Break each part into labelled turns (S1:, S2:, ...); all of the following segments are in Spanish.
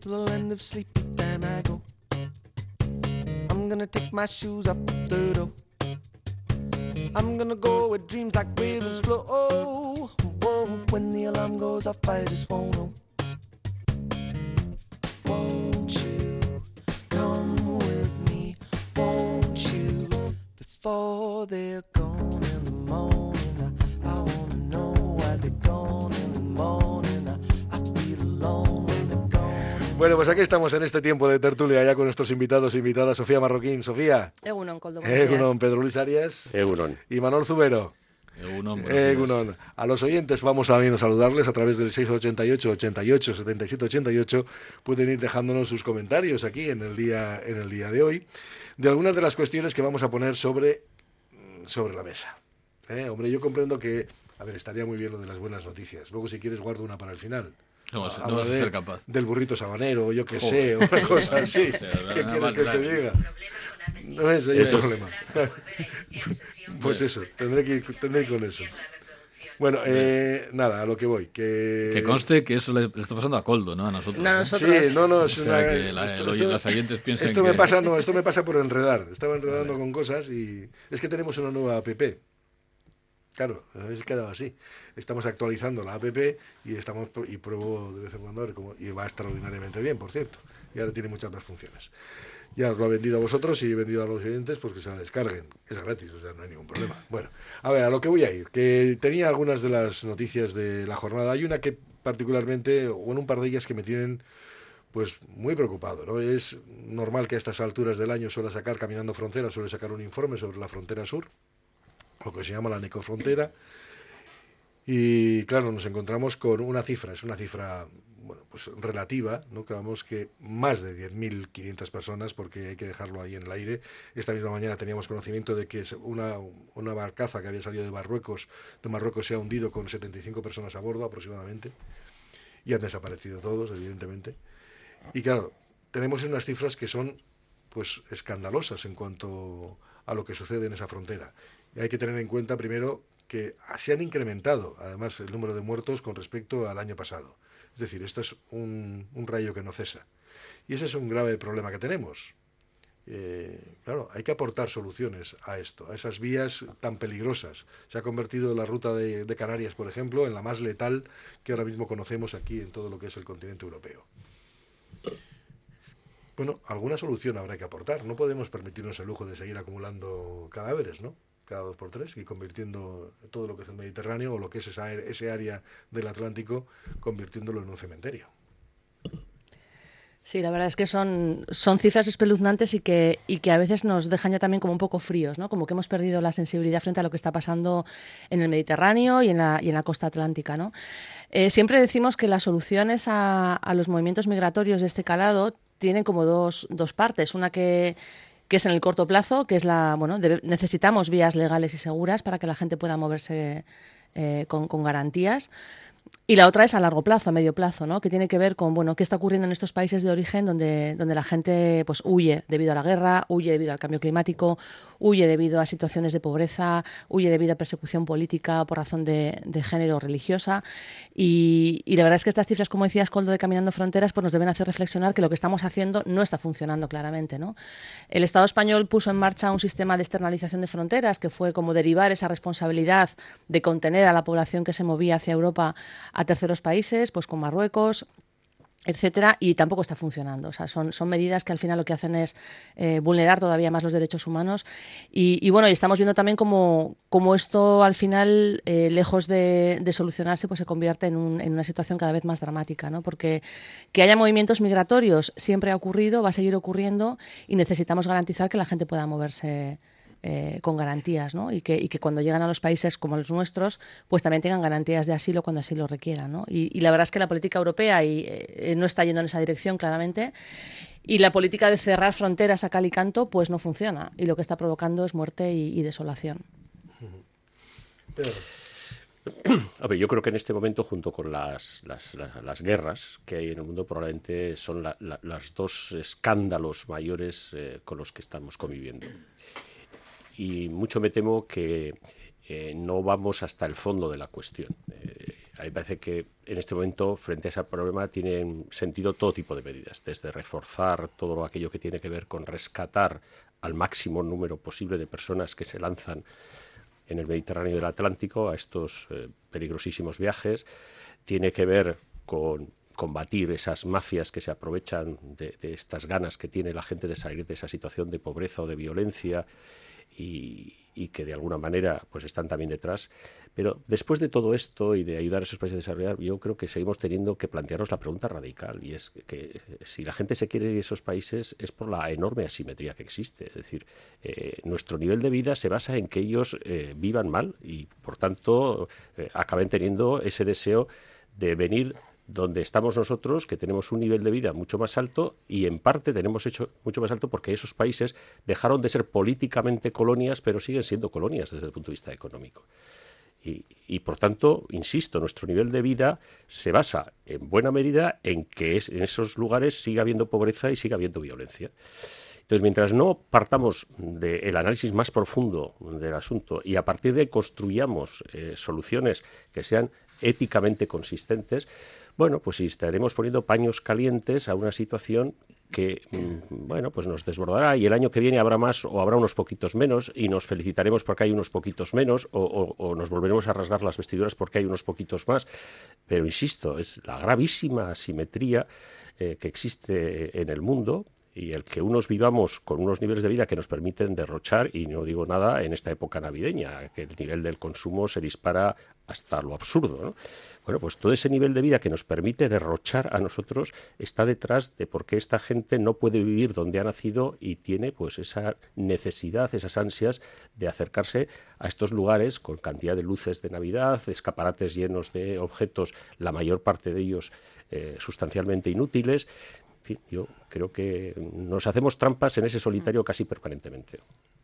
S1: till the end of sleep, but then I go. I'm gonna take my shoes up the door. I'm gonna go where dreams like rivers flow. Whoa, when the alarm goes off, I just won't know. Won't you come with me? Won't you? Before they're gone in the morning, I wanna know why they're gone in the morning. I feel alone when they're gone.
S2: Bueno, pues aquí estamos en este tiempo de tertulia ya con nuestros invitados e invitadas. Sofía Marroquín. Sofía.
S3: Egunon, Koldo.
S2: Egunon, Pedro Luis Arias.
S4: Egunon.
S2: Y Manuel Zubero.
S5: Egunon.
S2: A los oyentes vamos a saludarles a través del 688 88 77 88. Pueden ir dejándonos sus comentarios aquí en el día de hoy de algunas de las cuestiones que vamos a poner sobre la mesa. Hombre, yo comprendo que, a ver, estaría muy bien lo de las buenas noticias. Luego, si quieres, guardo una para el final.
S5: No vas a ser capaz.
S2: Del burrito sabanero, yo qué sé, una cosa así. ¿Qué quieres que te diga? No es el problema. Pues eso, tendré que ir con eso. Bueno, nada, a lo que voy. Que
S5: conste que eso le está pasando a Koldo, ¿no? A nosotros.
S3: No, a nosotros.
S2: Sí, no, es
S5: o sea, que los oyentes piensan
S2: esto
S5: que...
S2: esto me pasa por enredar. Estaba enredando con cosas y es que tenemos una nueva app. Claro, habéis quedado así. Estamos actualizando la app y pruebo de vez en cuando a ver cómo, y va extraordinariamente bien, por cierto. Y ahora tiene muchas más funciones. Ya os lo he vendido a vosotros y he vendido a los oyentes, pues que se la descarguen. Es gratis, o sea, no hay ningún problema. Bueno, a ver, a lo que voy a ir, que tenía algunas de las noticias de la jornada. Hay una que particularmente, o en un par de ellas que me tienen pues muy preocupado, ¿no? Es normal que a estas alturas del año suele sacar un informe sobre la frontera sur, lo que se llama la necrofrontera, y claro, nos encontramos con una cifra, bueno, pues relativa, ¿no? Creemos que más de 10.500 personas, porque hay que dejarlo ahí en el aire. Esta misma mañana teníamos conocimiento de que una barcaza que había salido de Marruecos se ha hundido con 75 personas a bordo aproximadamente, y han desaparecido todos, evidentemente. Y claro, tenemos unas cifras que son pues escandalosas en cuanto a lo que sucede en esa frontera. Y hay que tener en cuenta primero que se han incrementado además el número de muertos con respecto al año pasado. Es decir, esto es un rayo que no cesa. Y ese es un grave problema que tenemos. Claro, hay que aportar soluciones a esto, a esas vías tan peligrosas. Se ha convertido la ruta de Canarias, por ejemplo, en la más letal que ahora mismo conocemos aquí en todo lo que es el continente europeo. Bueno, alguna solución habrá que aportar. No podemos permitirnos el lujo de seguir acumulando cadáveres, ¿no? Cada 2 por 3 y convirtiendo todo lo que es el Mediterráneo o lo que es ese área del Atlántico, convirtiéndolo en un cementerio.
S3: Sí, la verdad es que son cifras espeluznantes y que a veces nos dejan ya también como un poco fríos, ¿no? Como que hemos perdido la sensibilidad frente a lo que está pasando en el Mediterráneo y en la costa atlántica, ¿no? Siempre decimos que las soluciones a los movimientos migratorios de este calado tienen como dos partes. Una que es en el corto plazo, que es necesitamos vías legales y seguras para que la gente pueda moverse con garantías. Y la otra es a largo plazo, a medio plazo, ¿no? Que tiene que ver con qué está ocurriendo en estos países de origen donde la gente pues huye debido a la guerra, huye debido al cambio climático, huye debido a situaciones de pobreza, huye debido a persecución política por razón de género o religiosa. Y la verdad es que estas cifras, como decías, Koldo, de Caminando Fronteras, pues nos deben hacer reflexionar que lo que estamos haciendo no está funcionando claramente, ¿no? El Estado español puso en marcha un sistema de externalización de fronteras que fue como derivar esa responsabilidad de contener a la población que se movía hacia Europa a terceros países, pues con Marruecos, etcétera, y tampoco está funcionando. O sea, son medidas que al final lo que hacen es vulnerar todavía más los derechos humanos. Y estamos viendo también cómo esto al final, lejos de solucionarse, pues se convierte en una situación cada vez más dramática, ¿no? Porque que haya movimientos migratorios siempre ha ocurrido, va a seguir ocurriendo, y necesitamos garantizar que la gente pueda moverse con garantías, ¿no? Y que cuando llegan a los países como los nuestros, pues también tengan garantías de asilo cuando así lo requieran, ¿no? Y la verdad es que la política europea no está yendo en esa dirección, claramente, y la política de cerrar fronteras a cal y canto pues no funciona, y lo que está provocando es muerte y desolación.
S4: A ver, yo creo que en este momento, junto con las guerras que hay en el mundo, probablemente son los dos escándalos mayores con los que estamos conviviendo. Y mucho me temo que no vamos hasta el fondo de la cuestión. A mí me parece que en este momento, frente a ese problema, tienen sentido todo tipo de medidas, desde reforzar todo aquello que tiene que ver con rescatar al máximo número posible de personas que se lanzan en el Mediterráneo y el Atlántico a estos peligrosísimos viajes. Tiene que ver con combatir esas mafias que se aprovechan de estas ganas que tiene la gente de salir de esa situación de pobreza o de violencia y que de alguna manera pues están también detrás. Pero después de todo esto y de ayudar a esos países a desarrollar, yo creo que seguimos teniendo que plantearnos la pregunta radical, y es que si la gente se quiere ir de esos países es por la enorme asimetría que existe. Es decir, nuestro nivel de vida se basa en que ellos vivan mal y, por tanto, acaben teniendo ese deseo de venir donde estamos nosotros, que tenemos un nivel de vida mucho más alto, y en parte tenemos hecho mucho más alto porque esos países dejaron de ser políticamente colonias, pero siguen siendo colonias desde el punto de vista económico. Y por tanto, insisto, nuestro nivel de vida se basa en buena medida en que en esos lugares siga habiendo pobreza y siga habiendo violencia. Entonces, mientras no partamos del análisis más profundo del asunto y a partir de ahí construyamos soluciones que sean éticamente consistentes, bueno, pues estaremos poniendo paños calientes a una situación que, bueno, pues nos desbordará, y el año que viene habrá más o habrá unos poquitos menos y nos felicitaremos porque hay unos poquitos menos o nos volveremos a rasgar las vestiduras porque hay unos poquitos más. Pero insisto, es la gravísima asimetría que existe en el mundo, y el que unos vivamos con unos niveles de vida que nos permiten derrochar, y no digo nada en esta época navideña, que el nivel del consumo se dispara hasta lo absurdo, ¿no? Bueno, pues todo ese nivel de vida que nos permite derrochar a nosotros está detrás de por qué esta gente no puede vivir donde ha nacido y tiene pues esa necesidad, esas ansias de acercarse a estos lugares con cantidad de luces de Navidad, escaparates llenos de objetos, la mayor parte de ellos sustancialmente inútiles. En fin, yo creo que nos hacemos trampas en ese solitario casi permanentemente.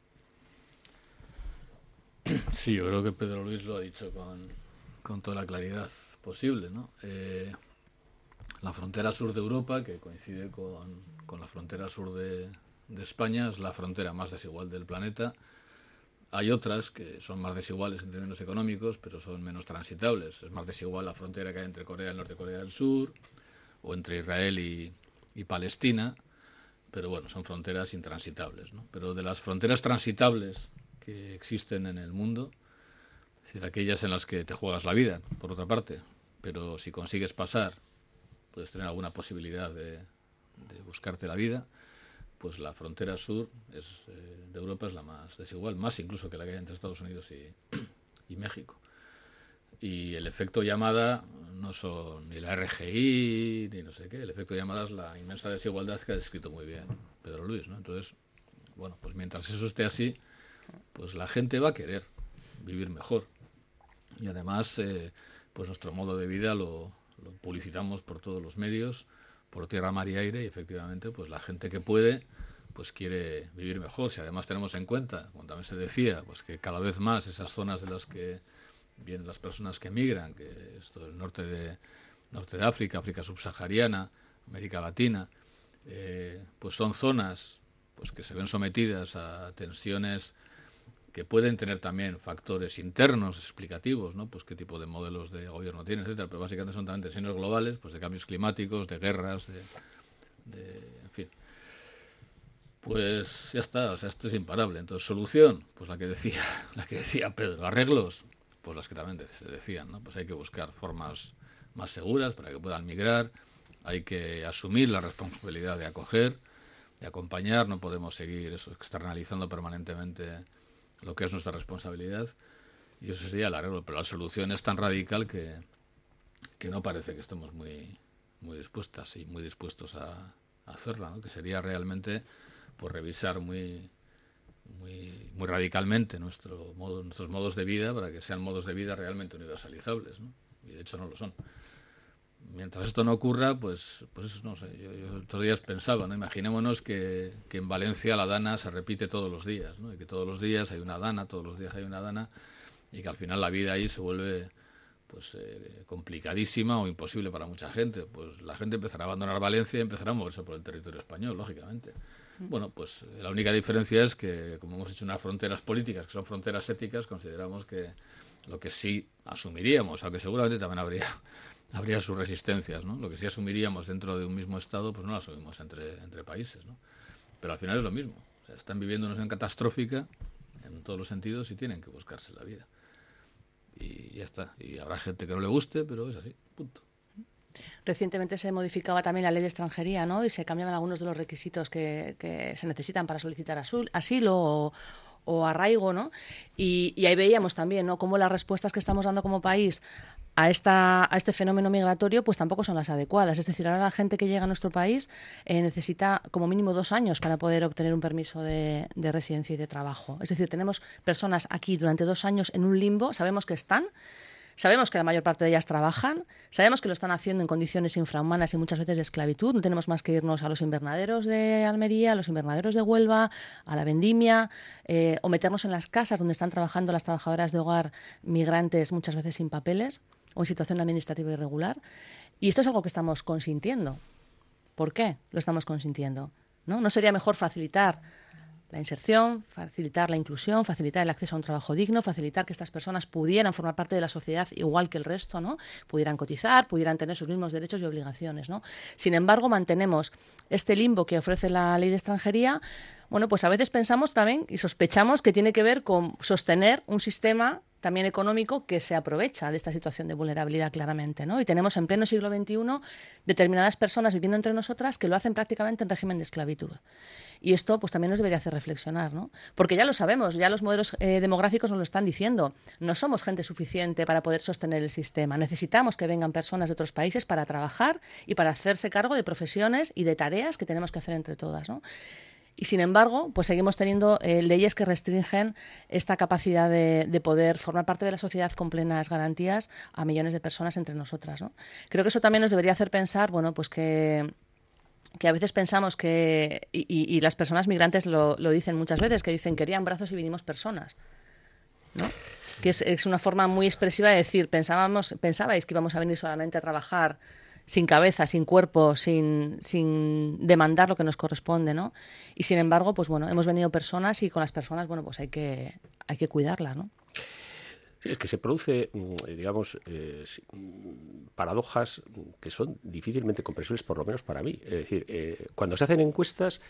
S5: Sí, yo creo que Pedro Luis lo ha dicho con toda la claridad posible, ¿no? La frontera sur de Europa, que coincide con la frontera sur de España, es la frontera más desigual del planeta. Hay otras que son más desiguales en términos económicos, pero son menos transitables. Es más desigual la frontera que hay entre Corea del Norte y Corea del Sur, o entre Israel y Palestina, pero bueno, son fronteras intransitables, ¿no? Pero de las fronteras transitables que existen en el mundo, es decir, aquellas en las que te juegas la vida, por otra parte, pero si consigues pasar, puedes tener alguna posibilidad de buscarte la vida, pues la frontera sur de Europa es la más desigual, más incluso que la que hay entre Estados Unidos y México. Y el efecto llamada no son ni la RGI ni no sé qué, el efecto llamada es la inmensa desigualdad que ha descrito muy bien Pedro Luis, ¿no? Entonces, bueno, pues mientras eso esté así, pues la gente va a querer vivir mejor. Y además, pues nuestro modo de vida lo publicitamos por todos los medios, por tierra, mar y aire, y efectivamente, pues la gente que puede, pues quiere vivir mejor. Si además tenemos en cuenta, como también se decía, pues que cada vez más esas zonas de las que vienen las personas que emigran, que esto del norte de África, África subsahariana, América Latina, pues son zonas pues que se ven sometidas a tensiones que pueden tener también factores internos explicativos, ¿no? Pues qué tipo de modelos de gobierno tienen, etcétera, pero básicamente son también tensiones globales, pues de cambios climáticos, de guerras, en fin. Pues ya está, o sea, esto es imparable. Entonces, solución, pues la que decía Pedro, arreglos, pues las que también se decían, ¿no? Pues hay que buscar formas más seguras para que puedan migrar, hay que asumir la responsabilidad de acoger, de acompañar, no podemos seguir eso externalizando permanentemente lo que es nuestra responsabilidad, y eso sería el arreglo, pero la solución es tan radical que no parece que estemos muy dispuestas y muy dispuestos a hacerla, ¿no? Que sería realmente pues revisar muy radicalmente nuestros modos de vida para que sean modos de vida realmente universalizables, ¿no? Y de hecho no lo son. Mientras esto no ocurra, pues eso no sé. Yo otros días pensaba, ¿no? Imaginémonos que en Valencia la dana se repite todos los días, ¿no? Y que todos los días hay una dana, y que al final la vida ahí se vuelve pues complicadísima o imposible para mucha gente. Pues la gente empezará a abandonar Valencia y empezará a moverse por el territorio español, lógicamente. Bueno, pues la única diferencia es que, como hemos hecho unas fronteras políticas, que son fronteras éticas, consideramos que Lo que sí asumiríamos, aunque seguramente también habría sus resistencias, ¿no? Lo que sí asumiríamos dentro de un mismo Estado, pues no lo asumimos entre países, ¿no? Pero al final es lo mismo. O sea, están viviendo una situación catastrófica en todos los sentidos y tienen que buscarse la vida. Y ya está. Y habrá gente que no le guste, pero es así. Punto.
S3: Recientemente se modificaba también la ley de extranjería, ¿no? Y se cambiaban algunos de los requisitos que se necesitan para solicitar asilo o arraigo, ¿no? Y ahí veíamos también, ¿no?, cómo las respuestas que estamos dando como país a este fenómeno migratorio pues tampoco son las adecuadas. Es decir, ahora la gente que llega a nuestro país necesita como mínimo 2 años para poder obtener un permiso de residencia y de trabajo. Es decir, tenemos personas aquí durante 2 años en un limbo, sabemos que están, sabemos que la mayor parte de ellas trabajan, sabemos que lo están haciendo en condiciones infrahumanas y muchas veces de esclavitud. No tenemos más que irnos a los invernaderos de Almería, a los invernaderos de Huelva, a la vendimia, o meternos en las casas donde están trabajando las trabajadoras de hogar migrantes, muchas veces sin papeles o en situación administrativa irregular. Y esto es algo que estamos consintiendo. ¿Por qué lo estamos consintiendo? ¿No sería mejor facilitar la inserción, facilitar la inclusión, facilitar el acceso a un trabajo digno, facilitar que estas personas pudieran formar parte de la sociedad igual que el resto, ¿no? Pudieran cotizar, pudieran tener sus mismos derechos y obligaciones, ¿no? Sin embargo, mantenemos este limbo que ofrece la ley de extranjería. Bueno, pues a veces pensamos también y sospechamos que tiene que ver con sostener un sistema también económico que se aprovecha de esta situación de vulnerabilidad claramente, ¿no? Y tenemos en pleno siglo XXI determinadas personas viviendo entre nosotras que lo hacen prácticamente en régimen de esclavitud. Y esto pues también nos debería hacer reflexionar, ¿no? Porque ya lo sabemos, ya los modelos demográficos nos lo están diciendo. No somos gente suficiente para poder sostener el sistema. Necesitamos que vengan personas de otros países para trabajar y para hacerse cargo de profesiones y de tareas que tenemos que hacer entre todas, ¿no? Y sin embargo, pues seguimos teniendo leyes que restringen esta capacidad de poder formar parte de la sociedad con plenas garantías a millones de personas entre nosotras, ¿no? Creo que eso también nos debería hacer pensar, bueno, pues que a veces pensamos que, y las personas migrantes lo dicen muchas veces, que dicen querían brazos y vinimos personas, ¿no? Que es una forma muy expresiva de decir, pensabais que íbamos a venir solamente a trabajar sin cabeza, sin cuerpo, sin demandar lo que nos corresponde, ¿no? Y sin embargo, pues bueno, hemos venido personas y con las personas, bueno, pues hay que cuidarlas, ¿no?
S4: Sí, es que se produce, digamos, paradojas que son difícilmente comprensibles, por lo menos para mí. Es decir, cuando se hacen encuestas,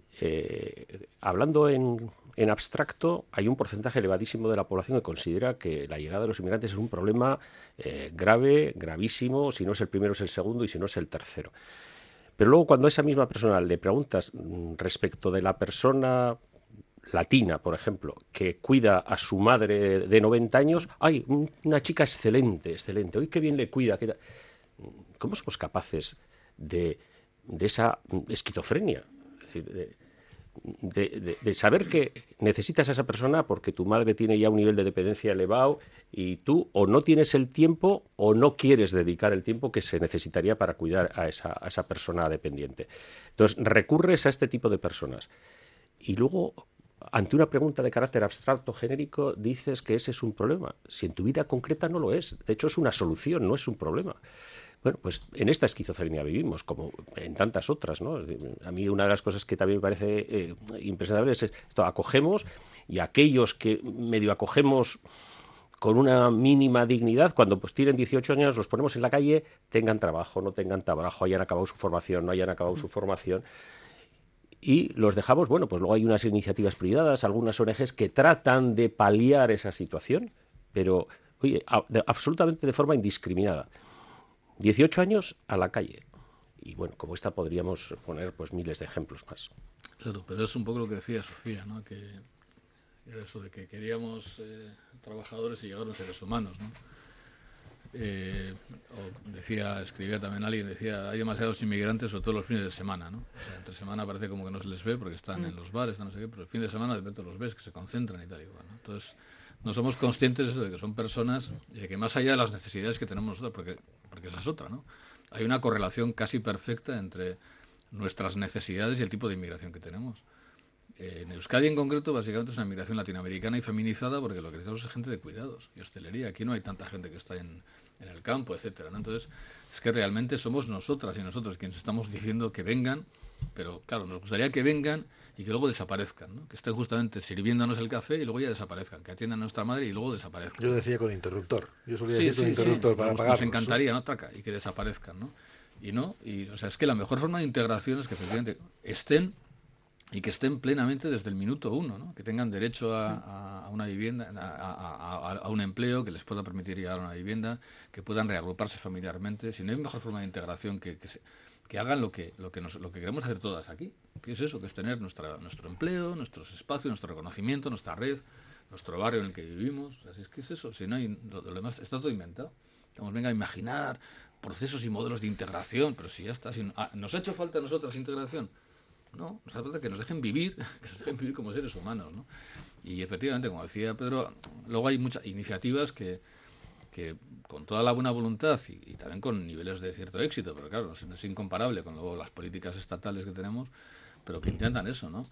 S4: hablando en abstracto, hay un porcentaje elevadísimo de la población que considera que la llegada de los inmigrantes es un problema grave, gravísimo, si no es el primero es el segundo y si no es el tercero. Pero luego cuando a esa misma persona le preguntas respecto de la persona latina, por ejemplo, que cuida a su madre de 90 años, ¡ay, una chica excelente, excelente! ¡Uy, qué bien le cuida! ¿Cómo somos capaces de esa esquizofrenia? Es decir, de saber que necesitas a esa persona porque tu madre tiene ya un nivel de dependencia elevado y tú o no tienes el tiempo o no quieres dedicar el tiempo que se necesitaría para cuidar a esa persona dependiente. Entonces, recurres a este tipo de personas y luego, ante una pregunta de carácter abstracto, genérico, dices que ese es un problema. Si en tu vida concreta no lo es. De hecho, es una solución, no es un problema. Bueno, pues en esta esquizofrenia vivimos, como en tantas otras, ¿no? A mí una de las cosas que también me parece impresentable es esto, acogemos, y aquellos que medio acogemos con una mínima dignidad, cuando pues tienen 18 años, los ponemos en la calle, tengan trabajo, no tengan trabajo, hayan acabado su formación, no hayan acabado su formación, y los dejamos, bueno, pues luego hay unas iniciativas privadas, algunas ONGs que tratan de paliar esa situación, pero, oye, absolutamente de forma indiscriminada. 18 años a la calle. Y bueno, como esta podríamos poner pues miles de ejemplos más.
S5: Claro, pero es un poco lo que decía Sofía, ¿no? Que era eso de que queríamos trabajadores y llegaron seres humanos, ¿no? Escribía también alguien, decía, hay demasiados inmigrantes, sobre todo los fines de semana, ¿no? O sea, entre semana parece como que no se les ve porque están en los bares, no sé qué, pero el fin de semana de repente los ves, que se concentran y tal y igual, ¿no? Entonces, no somos conscientes de eso, de que son personas y de que más allá de las necesidades que tenemos nosotros, porque esa es otra, ¿no? Hay una correlación casi perfecta entre nuestras necesidades y el tipo de inmigración que tenemos. En Euskadi en concreto, básicamente es una inmigración latinoamericana y feminizada porque lo que tenemos es gente de cuidados y hostelería. Aquí no hay tanta gente que está en el campo, etcétera, ¿no? Entonces, es que realmente somos nosotras y nosotros quienes estamos diciendo que vengan, pero claro, nos gustaría que vengan y que luego desaparezcan, ¿no? Que estén justamente sirviéndonos el café y luego ya desaparezcan, que atiendan a nuestra madre y luego desaparezcan.
S2: Yo decía con interruptor. Yo solía
S5: Sí,
S2: decir con
S5: sí,
S2: interruptor
S5: sí.
S2: para
S5: Nos
S2: apagarlos.
S5: encantaría, ¿no? Traca, y que desaparezcan, ¿no? O sea, es que la mejor forma de integración es que efectivamente estén y que estén plenamente desde el minuto uno, ¿no? Que tengan derecho a una vivienda, a un empleo que les pueda permitir llegar a una vivienda, que puedan reagruparse familiarmente. Si no hay mejor forma de integración que hagan lo que queremos hacer todas aquí, que es eso, que es tener nuestro empleo, nuestros espacios, nuestro reconocimiento, nuestra red, nuestro barrio en el que vivimos. O sea, si es que es eso, si no hay lo demás está todo inventado. Venga a imaginar procesos y modelos de integración, pero si ya está, ¿nos ha hecho falta a nosotros integración? No, nos hace falta que nos dejen vivir, como seres humanos, ¿no? Y efectivamente, como decía Pedro, luego hay muchas iniciativas que con toda la buena voluntad y también con niveles de cierto éxito, pero claro, no es incomparable con luego las políticas estatales que tenemos, pero que intentan eso, ¿no?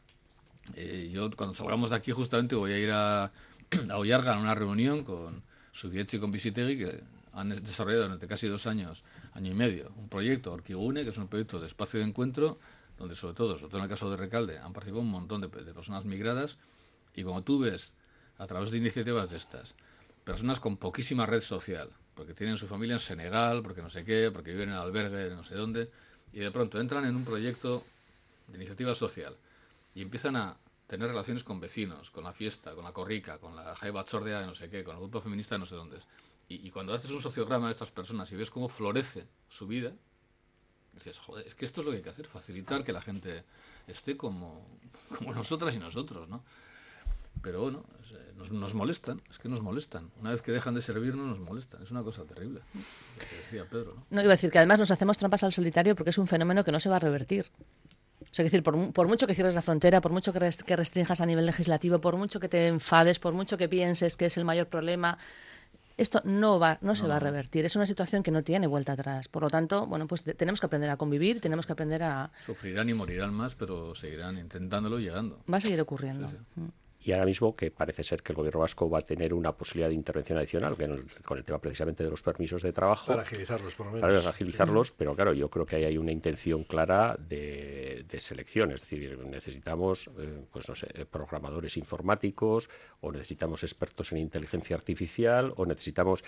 S5: Yo cuando salgamos de aquí justamente voy a ir a Ollarga a una reunión con Subietz y con Visitegui, que han desarrollado durante casi 2 años, año y medio, un proyecto Orkigune, que es un proyecto de espacio de encuentro, donde sobre todo en el caso de Recalde, han participado un montón de personas migradas, y como tú ves, a través de iniciativas de estas, personas con poquísima red social, porque tienen su familia en Senegal, porque no sé qué, porque viven en albergue, no sé dónde, y de pronto entran en un proyecto de iniciativa social, y empiezan a tener relaciones con vecinos, con la fiesta, con la corrica, con la jaiba chordea de no sé qué, con el grupo feminista de no sé dónde. Y cuando haces un sociograma de estas personas y ves cómo florece su vida, dices, joder, es que esto es lo que hay que hacer, facilitar que la gente esté como nosotras y nosotros, ¿no? Pero bueno, nos molestan, es que nos molestan. Una vez que dejan de servirnos, nos molestan. Es una cosa terrible, lo que decía Pedro, ¿no?
S3: No, iba a decir que además nos hacemos trampas al solitario porque es un fenómeno que no se va a revertir. O sea, es decir, por mucho que cierres la frontera, por mucho que restringas a nivel legislativo, por mucho que te enfades, por mucho que pienses que es el mayor problema, esto no se va a revertir. Es una situación que no tiene vuelta atrás. Por lo tanto, bueno, pues tenemos que aprender a convivir, tenemos que aprender a...
S5: Sufrirán y morirán más, pero seguirán intentándolo y llegando.
S3: Va a seguir ocurriendo.
S5: Sí, sí.
S4: Y ahora mismo que parece ser que el gobierno vasco va a tener una posibilidad de intervención adicional con el tema precisamente de los permisos de trabajo.
S2: Para agilizarlos, por lo menos.
S4: Para agilizarlos, pero claro, yo creo que ahí hay una intención clara de selección. Es decir, necesitamos, pues no sé, programadores informáticos, o necesitamos expertos en inteligencia artificial, o necesitamos...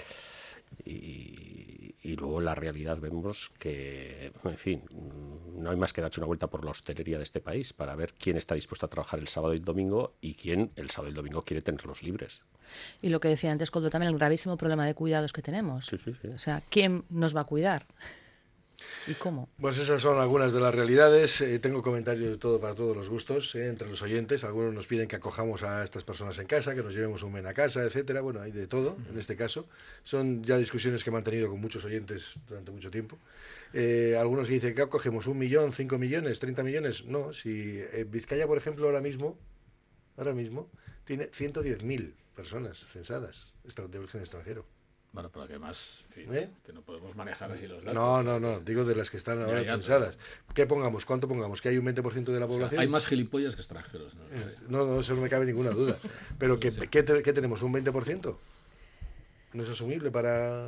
S4: Y luego en la realidad vemos que, en fin, no hay más que darse una vuelta por la hostelería de este país para ver quién está dispuesto a trabajar el sábado y el domingo y quién el sábado y el domingo quiere tenerlos libres.
S3: Y lo que decía antes Koldo también, el gravísimo problema de cuidados que tenemos.
S4: Sí, sí, sí.
S3: O sea, ¿quién nos va a cuidar? ¿Y cómo?
S2: Pues esas son algunas de las realidades. Tengo comentarios de todo para todos los gustos, entre los oyentes. Algunos nos piden que acojamos a estas personas en casa, que nos llevemos un men a casa, etcétera. Bueno, hay de todo en este caso. Son ya discusiones que he mantenido con muchos oyentes durante mucho tiempo. Algunos dicen que acogemos 1 millón, 5 millones, 30 millones. No, si Vizcaya, por ejemplo, ahora mismo tiene 110.000 personas censadas de origen extranjero.
S5: Bueno, pero que más, en fin, que no podemos manejar así los datos.
S2: No, digo de las que están ahora censadas. ¿Qué pongamos? ¿Cuánto pongamos? ¿Que hay un 20% de la población?
S5: O sea, hay más gilipollas que extranjeros.
S2: No, eso no me cabe ninguna duda. Pero ¿qué tenemos? ¿Un 20%? ¿No es asumible para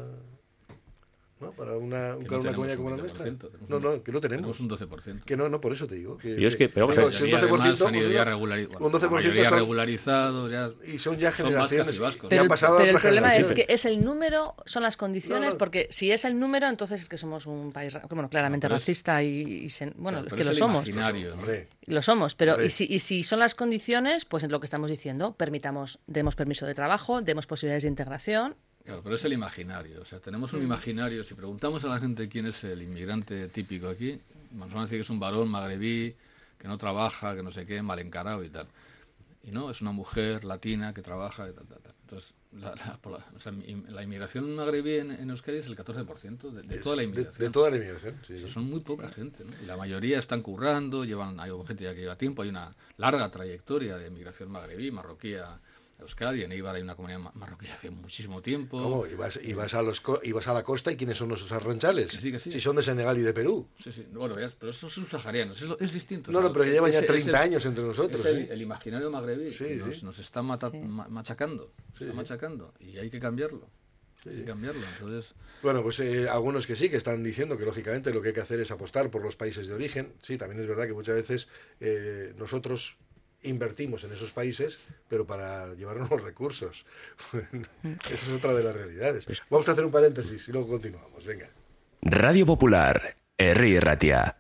S2: una comunidad como la nuestra? No, que no tenemos.
S5: Tenemos un 12%.
S2: Que no, por eso te digo.
S4: Yo es que, pero vamos a ver,
S2: si un 12%
S5: han ido ya regularizados, ya
S2: y son ya generaciones
S5: vascos.
S2: que han pasado
S3: pero
S2: a
S3: el
S2: otra
S3: problema
S2: generación.
S3: es que es el número, son las condiciones,
S2: No.
S3: porque si es el número, entonces es que somos un país, bueno, claramente racista bueno, es que lo somos.
S2: Hombre.
S3: Lo somos, pero
S2: Hombre.
S3: y si son las condiciones, pues es lo que estamos diciendo, demos permiso de trabajo, demos posibilidades de integración.
S5: Claro, pero es el imaginario. O sea, tenemos un imaginario. Si preguntamos a la gente quién es el inmigrante típico aquí, nos van a decir que es un varón magrebí, que no trabaja, que no sé qué, mal encarado y tal. Y no, es una mujer latina que trabaja y tal. Entonces, la inmigración magrebí en Euskadi es el 14% de toda la inmigración.
S2: De toda la inmigración, sí.
S5: O sea, son muy poca gente, ¿no? Y la mayoría están currando, hay gente ya que lleva tiempo, hay una larga trayectoria de inmigración magrebí, marroquí a Euskadi. En Eibar hay una comunidad marroquí hace muchísimo tiempo.
S2: ¿Cómo? ¿Y vas a la costa y quiénes son nuestros arranchales?
S5: Que sí.
S2: Si son de Senegal y de Perú.
S5: Sí. Bueno, pero esos son subsaharianos, es distinto.
S2: No, pero que llevan ya 30 años entre nosotros.
S5: Es el imaginario magrebí.
S2: Sí.
S5: Nos está machacando. Machacando. Y hay que cambiarlo. Hay que cambiarlo. Entonces,
S2: Bueno, pues algunos que sí, que están diciendo que lógicamente lo que hay que hacer es apostar por los países de origen. Sí, también es verdad que muchas veces nosotros invertimos en esos países, pero para llevarnos los recursos. Esa es otra de las realidades. Vamos a hacer un paréntesis y luego continuamos. Venga.
S6: Radio Popular, Herri Ratia.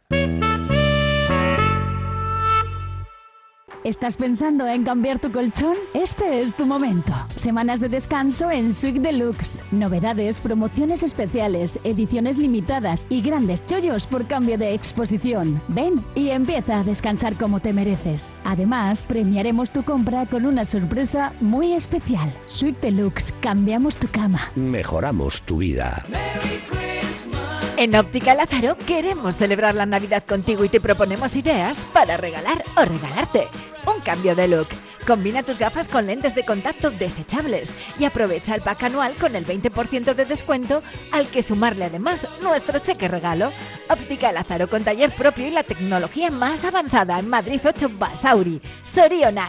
S7: ¿Estás pensando en cambiar tu colchón? Este es tu momento. Semanas de descanso en Suite Deluxe. Novedades, promociones especiales, ediciones limitadas y grandes chollos por cambio de exposición. Ven y empieza a descansar como te mereces. Además, premiaremos tu compra con una sorpresa muy especial. Suite Deluxe. Cambiamos tu cama.
S6: Mejoramos tu vida.
S8: En Óptica Lázaro queremos celebrar la Navidad contigo y te proponemos ideas para regalar o regalarte. Un cambio de look. Combina tus gafas con lentes de contacto desechables y aprovecha el pack anual con el 20% de descuento, al que sumarle además nuestro cheque regalo. Óptica Lázaro, con taller propio y la tecnología más avanzada en Madrid 8 Basauri. Sorionak.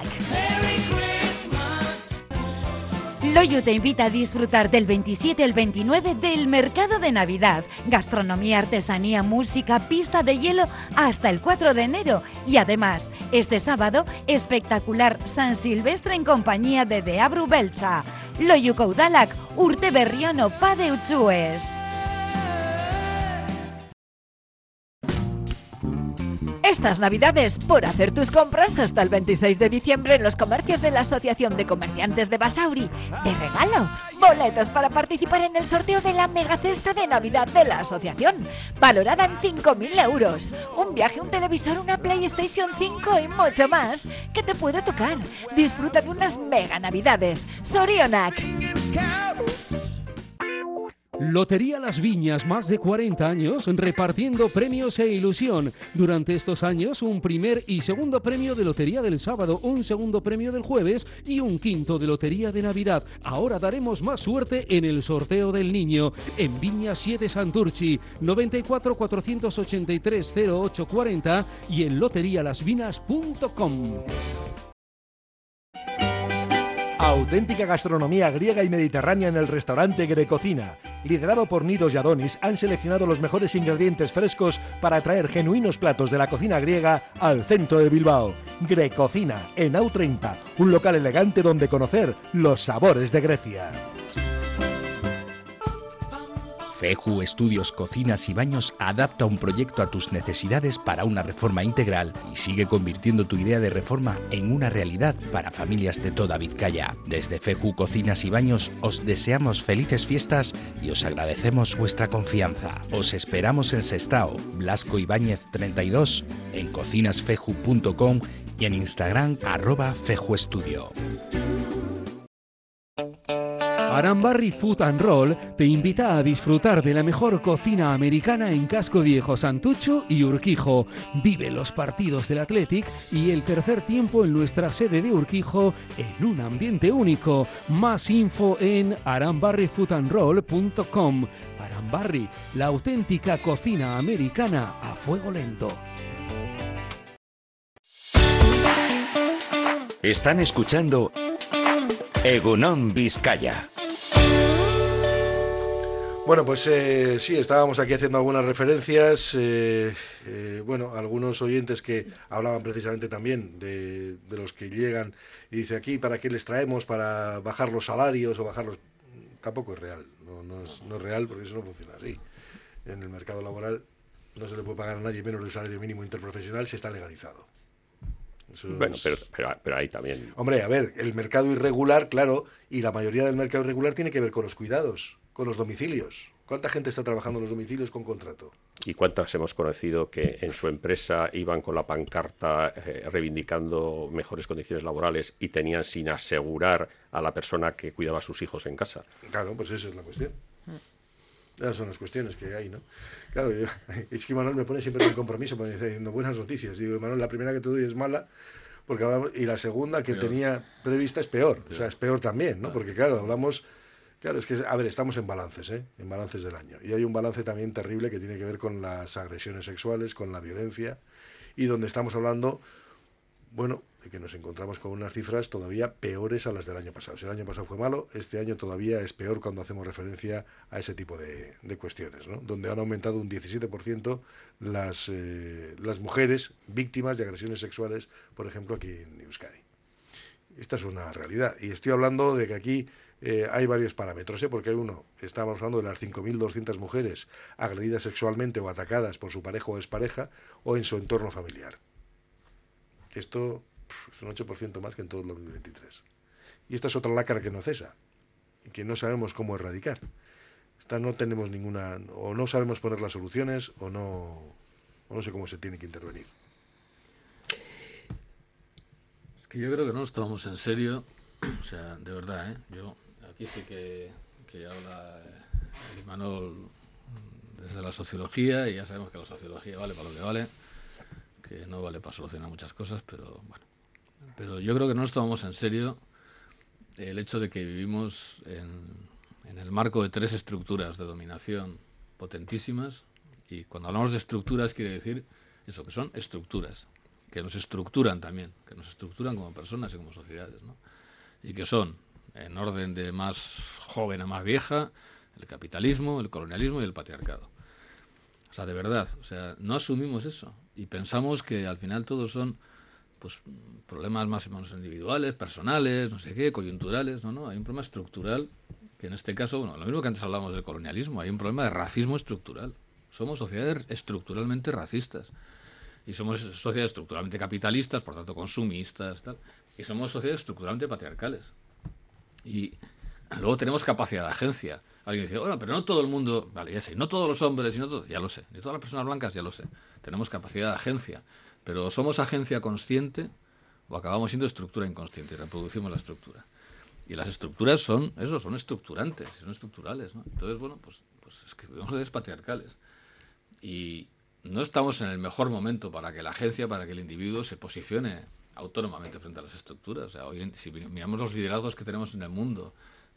S8: Loyu te invita a disfrutar del 27 al 29 del Mercado de Navidad. Gastronomía, artesanía, música, pista de hielo hasta el 4 de enero. Y además, este sábado, espectacular San Silvestre en compañía de Deabru Beltza. Loyu Caudalak, Urte Berriono, Pade Utsues. Estas Navidades, por hacer tus compras hasta el 26 de diciembre en los comercios de la Asociación de Comerciantes de Basauri, de regalo, boletos para participar en el sorteo de la megacesta de Navidad de la asociación, valorada en 5.000 euros, un viaje, un televisor, una PlayStation 5 y mucho más que te puede tocar. Disfruta de unas mega Navidades. Sorionak.
S9: Lotería Las Viñas, más de 40 años repartiendo premios e ilusión. Durante estos años, un primer y segundo premio de Lotería del sábado, un segundo premio del jueves y un quinto de Lotería de Navidad. Ahora daremos más suerte en el sorteo del niño. En Viña 7 Santurchi, 94 483 0840 y en loterialasvinas.com.
S10: Auténtica gastronomía griega y mediterránea en el restaurante Grecocina. Liderado por Nidos y Adonis, han seleccionado los mejores ingredientes frescos para traer genuinos platos de la cocina griega al centro de Bilbao. Grecocina, en AU30, un local elegante donde conocer los sabores de Grecia.
S6: Feju Estudios Cocinas y Baños adapta un proyecto a tus necesidades para una reforma integral y sigue convirtiendo tu idea de reforma en una realidad para familias de toda Vizcaya. Desde Feju Cocinas y Baños os deseamos felices fiestas y os agradecemos vuestra confianza. Os esperamos en Sestao, Blasco Ibáñez 32, en cocinasfeju.com y en Instagram @fejuestudio.
S9: Arambarri Food and Roll te invita a disfrutar de la mejor cocina americana en Casco Viejo, Santucho y Urquijo. Vive los partidos del Athletic y el tercer tiempo en nuestra sede de Urquijo en un ambiente único. Más info en arambarrifoodandroll.com. Arambarri, la auténtica cocina americana a fuego lento.
S6: Están escuchando Egunon Vizcaya.
S2: Bueno, pues sí, estábamos aquí haciendo algunas referencias, bueno, algunos oyentes que hablaban precisamente también de los que llegan y dice aquí, ¿para qué les traemos? ¿Para bajar los salarios o bajarlos? Tampoco es real, no es real porque eso no funciona así. En el mercado laboral no se le puede pagar a nadie menos del salario mínimo interprofesional si está legalizado. Eso
S4: bueno,
S2: es...
S4: pero ahí también...
S2: Hombre, a ver, el mercado irregular, claro, y la mayoría del mercado irregular tiene que ver con los cuidados, con los domicilios. ¿Cuánta gente está trabajando en los domicilios con contrato?
S4: ¿Y cuántas hemos conocido que en su empresa iban con la pancarta reivindicando mejores condiciones laborales y tenían sin asegurar a la persona que cuidaba a sus hijos en casa?
S2: Claro, pues esa es la cuestión. Esas son las cuestiones que hay, ¿no? Claro, es que Manuel me pone siempre en compromiso diciendo buenas noticias. Digo, Manuel, la primera que te doy es mala, porque hablamos, y la segunda que tenía prevista es peor. O sea, es peor también, ¿no? Porque claro, hablamos... Claro, es que, a ver, estamos en balances del año. Y hay un balance también terrible que tiene que ver con las agresiones sexuales, con la violencia, y donde estamos hablando bueno, de que nos encontramos con unas cifras todavía peores a las del año pasado. Si el año pasado fue malo, este año todavía es peor cuando hacemos referencia a ese tipo de cuestiones, ¿no? Donde han aumentado un 17% las mujeres víctimas de agresiones sexuales, por ejemplo, aquí en Euskadi. Esta es una realidad. Y estoy hablando de que aquí hay varios parámetros, porque hay uno, estábamos hablando de las 5.200 mujeres agredidas sexualmente o atacadas por su pareja o expareja o en su entorno familiar. Esto es un 8% más que en todo el 2023. Y esta es otra lacra que no cesa y que no sabemos cómo erradicar. Esta no tenemos ninguna, o no sabemos poner las soluciones, o no sé cómo se tiene que intervenir.
S5: Es que yo creo que no nos tomamos en serio, o sea, de verdad, yo aquí sí que habla el Imanol desde la sociología, y ya sabemos que la sociología vale para lo que vale, que no vale para solucionar muchas cosas, pero bueno. Pero yo creo que no nos tomamos en serio el hecho de que vivimos en el marco de 3 estructuras de dominación potentísimas, y cuando hablamos de estructuras quiere decir eso, que son estructuras, que nos estructuran también, que nos estructuran como personas y como sociedades, ¿no? Y que son, en orden de más joven a más vieja, el capitalismo, el colonialismo y el patriarcado. O sea, de verdad, o sea, no asumimos eso y pensamos que al final todos son pues problemas más o menos individuales, personales, no sé qué, coyunturales. No, hay un problema estructural que en este caso, bueno, lo mismo que antes hablamos del colonialismo, hay un problema de racismo estructural. Somos sociedades estructuralmente racistas y somos sociedades estructuralmente capitalistas, por tanto consumistas, tal, y somos sociedades estructuralmente patriarcales. Y luego tenemos capacidad de agencia. Alguien dice, bueno, pero no todo el mundo, vale, ya sé, no todos los hombres, y no todo, ya lo sé, ni todas las personas blancas, ya lo sé. Tenemos capacidad de agencia, pero ¿somos agencia consciente o acabamos siendo estructura inconsciente y reproducimos la estructura? Y las estructuras son eso, son estructurantes, son estructurales, ¿no? Entonces, bueno, pues es que vivimos sociedades patriarcales y no estamos en el mejor momento para que la agencia, para que el individuo se posicione autónomamente frente a las estructuras. O sea, hoy, si miramos los liderazgos que tenemos en el mundo,